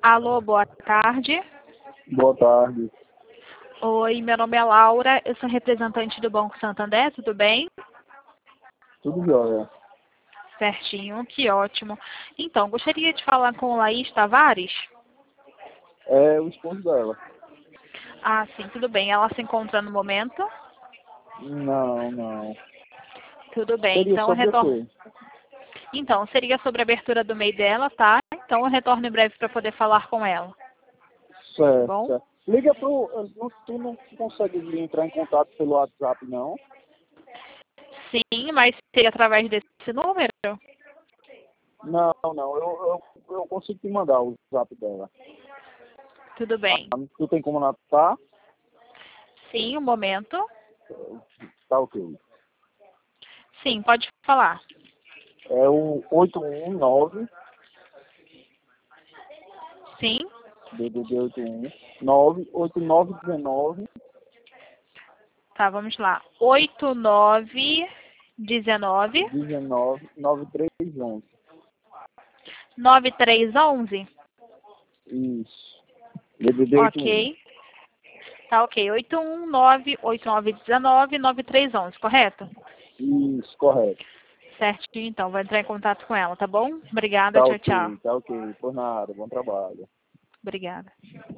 Alô, boa tarde. Boa tarde. Oi, meu nome é Laura, eu sou representante do Banco Santander, tudo bem? Tudo jóia. Certinho, que ótimo. Então, gostaria de falar com Laís Tavares? É o esposo dela. Ah, sim, tudo bem. Ela se encontra no momento? Não. Tudo bem, Seria então eu sobre o retorno. quê? Então, seria sobre a abertura do MEI dela, tá? Então eu retorno em breve para poder falar com ela, tá Certo, bom? certo. Liga pro... Tu não consegue entrar em contato pelo WhatsApp, não? Sim, mas seria através desse número? Não. Eu consigo te mandar o WhatsApp dela. Tudo bem. Tu tem como anotar? Sim, um momento. Tá ok. Sim, pode falar. É o 819, Sim, DDD 8919 tá, vamos lá. 8919 19 9311. 9311. Isso. DDD 81. Ok. Tá ok. 819-8919-9311, correto? Isso, correto. Certinho, então. Vou entrar em contato com ela, tá bom? Obrigada, Tá tchau, tchau. ok. Por nada. Bom trabalho. Obrigada.